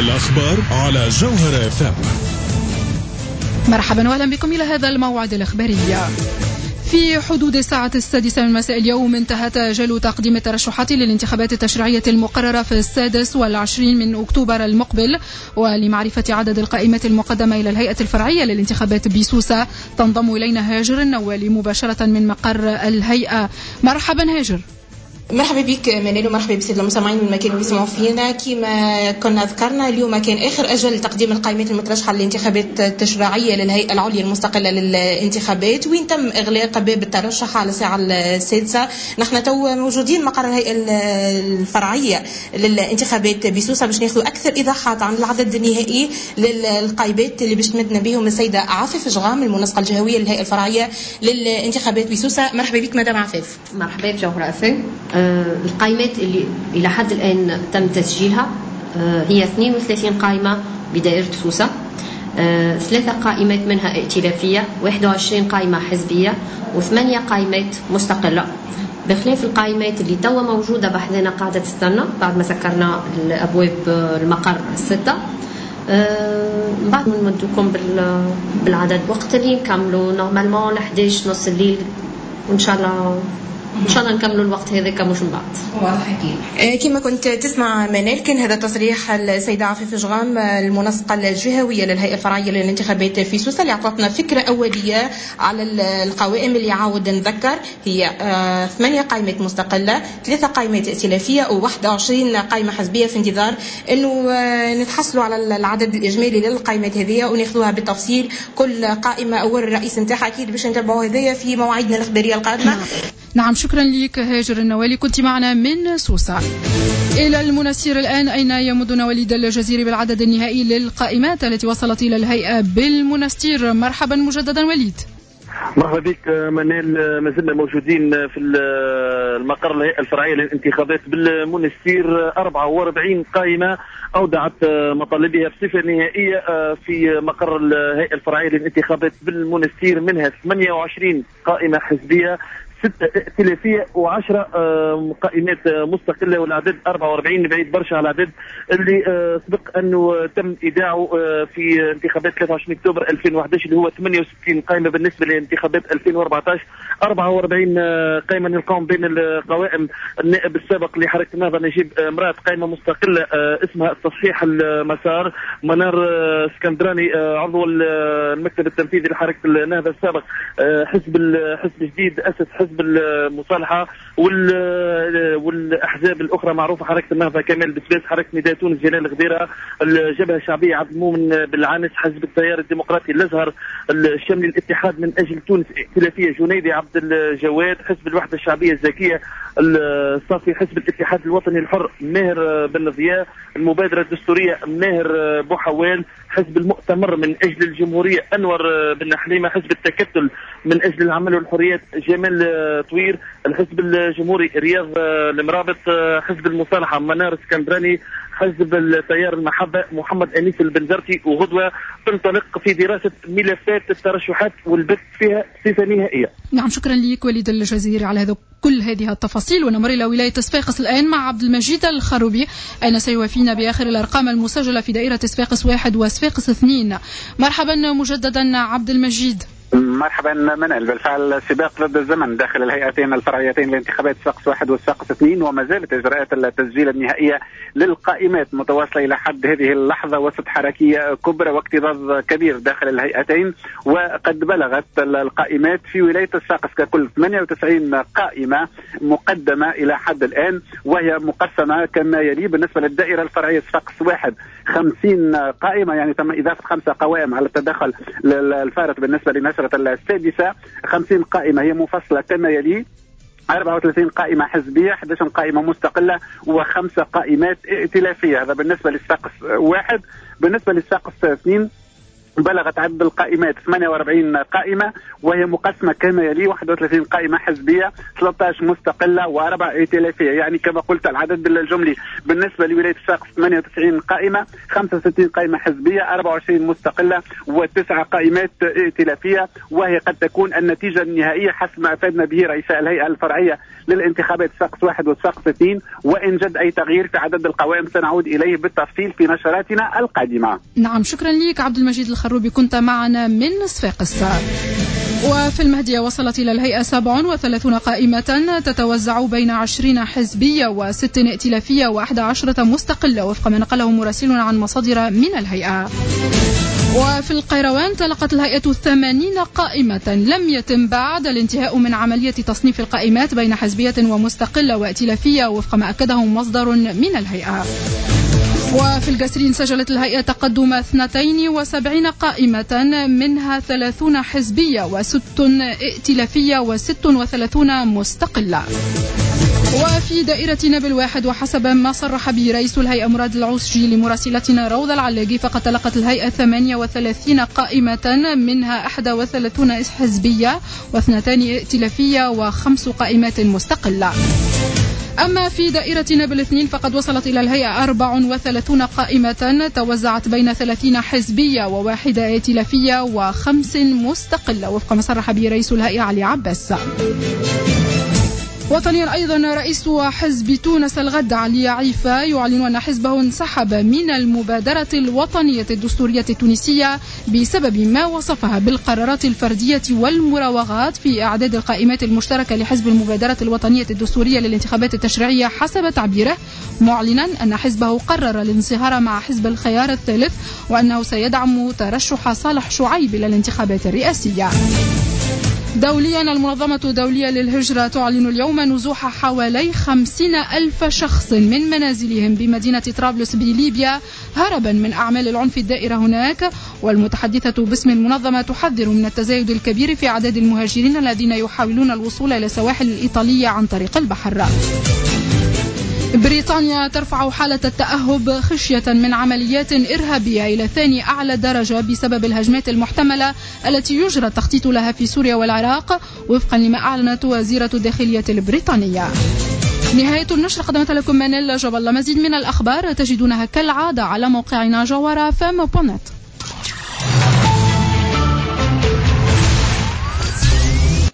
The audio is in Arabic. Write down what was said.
الأخبار على جوهر FM. مرحبا وأهلا بكم إلى هذا الموعد الإخباري. في حدود الساعة 6 من مساء اليوم انتهت أجل تقديم الترشحات للانتخابات التشريعية المقررة في 26 من أكتوبر المقبل. ولمعرفة عدد القائمات المقدمة إلى الهيئة الفرعية للانتخابات بسوسة تنضم إلينا هاجر النوالي مباشرة من مقر الهيئة. مرحبا هاجر. مرحبا بك منال ومرحبا بالسادة المستمعين من مكان يسمعوا فينا. كما كنا ذكرنا اليوم كان آخر أجل تقديم القائمات المترشحة للانتخابات التشريعية للهيئة العليا المستقلة للانتخابات، وين تم إغلاق باب الترشح على الساعة 6. نحن تو موجودين مقر الهيئة الفرعية للانتخابات بسوسة باش ناخذ أكثر إيضاحات عن العدد النهائي للقائمات اللي باش تمدنا بهم السيدة عفيف جغام المنسقة الجهوية للهيئة الفرعية للانتخابات بسوسة. مرحبا بك مدام عفيف. مرحبا بجوهر FM. القائمات اللي إلى حد الآن تم تسجيلها هي 32 قائمة بدائرة سوسة، 3 قائمات منها ائتلافية، 21 قائمة حزبية، و8 قائمات مستقلة. بخلاف القائمات اللي توا موجودة بحذنا قاعدة تستنى بعد ما سكرنا الأبواب المقر 6. بعد ما نمدكم بالعدد وقت اللي نكملوا نورمالمون 11 نص الليل، وإن شاء الله نكملوا الوقت هذا كمش من بعد. واضح أكيد. كما كنت تسمع منال، كان هذا تصريح السيدة عفيف جغام المنسقة الجهوية للهيئة الفرعية للانتخابات في سوسة، اللي أعطتنا فكرة أولية على القوائم اللي عاود نذكر هي 8 قائمات مستقلة، 3 قائمات ائتلافية، و21 قائمة حزبية، في انتظار أنه نتحصلوا على العدد الإجمالي للقائمات هذه وناخذوها بالتفصيل كل قائمة أو الرئيس نتاعها. أكيد باش نتابعوا هذه في مواعيدنا الإخبارية القادمة. نعم، شكرا لك هاجر النوالي، كنت معنا من سوسة. إلى المنسير الآن، أين يمدنا وليد الجزيري بالعدد النهائي للقائمات التي وصلت إلى الهيئة بالمنسير؟ مرحبا مجددا وليد. مرحبا بك منال. ما زلنا موجودين في المقر الهيئة الفرعية للانتخابات بالمنسير. 44 قائمة أودعت مطالبها بصفة نهائية في مقر الهيئة الفرعية للانتخابات بالمنسير، منها 28 قائمة حزبية، 6 ائتلافية، و10 قائمات مستقلة، والعدد 44 بعيد برشا على العدد اللي سبق أنه تم إيداعه في انتخابات 23 أكتوبر 2011 اللي هو 68 قائمة بالنسبة لانتخابات 2014. 44 قائمة نلقاهم بين القوائم النائب السابق لحركة النهضة نجيب مراد، قائمة مستقلة اسمها تصحيح المسار، منار اسكندراني عضو المكتب التنفيذي لحركة النهضة السابق، حزب جديد أسس حزب المصالحة، والأحزاب الأخرى معروفة حركة النهضة كمال بسباس، حركة نداء تونس جلال غديرة، الجبهة الشعبية عبد المؤمن بالعانس، حزب التيار الديمقراطي الأزهر الشملي، الاتحاد من أجل تونس ائتلافية جنيدي عبد الجواد، حزب الوحدة الشعبية الزكية الصافي، حزب الاتحاد الوطني الحر ماهر بن ضياء، المبادرة الدستورية ماهر بوحوال، حزب المؤتمر من أجل الجمهورية أنور بن حليمة، حزب التكتل من أجل العمل والحريات جمال طوير، الحزب الجمهوري رياض المرابط، حزب المصالحة منار اسكندراني، حزب التيار المحبة محمد أنيس البنزرتي. وغدوة تنطلق في دراسة ملفات الترشحات والبث فيها صفة نهائية. نعم، شكرا لك وليد الجزيري على كل هذه التفاصيل. ونمر إلى ولاية صفاقس الآن مع عبد المجيد الخروبي، أين سيوافينا بآخر الأرقام المسجلة في دائرة صفاقس 1 وصفاقس 2. مرحبا مجددا عبد المجيد. مرحبا منال. بالفعل سباق ضد الزمن داخل الهيئتين الفرعيتين لانتخابات صفاقس 1 وصفاقس 2، وما زالت إجراءات التسجيل النهائية للقائمات متواصلة إلى حد هذه اللحظة وسط حركية كبرى واكتظاظ كبير داخل الهيئتين. وقد بلغت القائمات في ولاية صفاقس ككل 98 قائمة مقدمة إلى حد الآن، وهي مقسمة كما يلي. بالنسبة للدائرة الفرعية صفاقس 1 50 قائمة، يعني تم إضافة 5 قوائم على التدخل الفارط بالنسبة لنشرة السادسة. 50 قائمة هي مفصلة كما يلي: 34 قائمة حزبية، 11 قائمة مستقلة، و5 قائمات ائتلافية. هذا بالنسبة للصفاقس 1. بالنسبة للصفاقس 2 بلغت عدد القائمات 48 قائمة، وهي مقسمة كما يلي: 31 قائمة حزبية، 13 مستقلة، و4 ائتلافية. يعني كما قلت العدد الجملي بالنسبة لولاية الساقس 98 قائمة، 65 قائمة حزبية، 24 مستقلة، و9 قائمات ائتلافية. وهي قد تكون النتيجة النهائية حسب ما أفادنا به رئيساء الهيئة الفرعية للانتخابات الساقس 1 والساقس 2. وإن جد أي تغيير في عدد القوائم سنعود إليه بالتفصيل في نشراتنا القادمة. نعم، شكرا لك عبد المجيد الخروبي، كنت معنا من صفاقس. وفي المهدية وصلت إلى الهيئة 37 قائمة تتوزع بين 20 حزبية و6 ائتلافية و11 مستقلة وفق ما نقله مراسلنا عن مصادر من الهيئة. وفي القيروان تلقت الهيئة 80 قائمة. لم يتم بعد الانتهاء من عملية تصنيف القائمات بين حزبية ومستقلة وائتلافية وفق ما أكده مصدر من الهيئة. وفي القسرين سجلت الهيئة تقدم 72 قائمة، منها 30 حزبية و6 ائتلافية و36 مستقلة. وفي دائرة نابل واحد، وحسب ما صرح به رئيس الهيئة مراد العوسجي لمراسلتنا روضة العلاقي، فقد تلقت الهيئة 38 قائمة، منها 31 حزبية و2 ائتلافية و5 قائمات مستقلة. أما في دائرة نابل 2 فقد وصلت إلى الهيئة 34 قائمة توزعت بين 30 حزبية و1 ائتلافية و5 مستقلة وفق ما صرح به رئيس الهيئة علي عباس. وطنيا أيضا، رئيس حزب تونس الغد علي عيفة يعلن أن حزبه انسحب من المبادرة الوطنية الدستورية التونسية بسبب ما وصفها بالقرارات الفردية والمراوغات في إعداد القائمات المشتركة لحزب المبادرة الوطنية الدستورية للانتخابات التشريعية حسب تعبيره، معلنا أن حزبه قرر الانصهار مع حزب الخيار الثالث وأنه سيدعم ترشح صالح شعيب إلى الانتخابات الرئاسية. دوليا، المنظمة الدولية للهجرة تعلن اليوم نزوح حوالي 50,000 شخص من منازلهم بمدينة طرابلس بليبيا هربا من أعمال العنف الدائرة هناك. والمتحدثة باسم المنظمة تحذر من التزايد الكبير في أعداد المهاجرين الذين يحاولون الوصول إلى السواحل الإيطالية عن طريق البحر. بريطانيا ترفع حالة التأهب خشية من عمليات إرهابية إلى ثاني أعلى درجة بسبب الهجمات المحتملة التي يجرى التخطيط لها في سوريا والعراق وفقا لما أعلنت وزيرة الداخلية البريطانية. نهاية النشر، قدمت لكم منال جبل. مزيد من الأخبار تجدونها كالعادة على موقعنا جوهرة FM.net.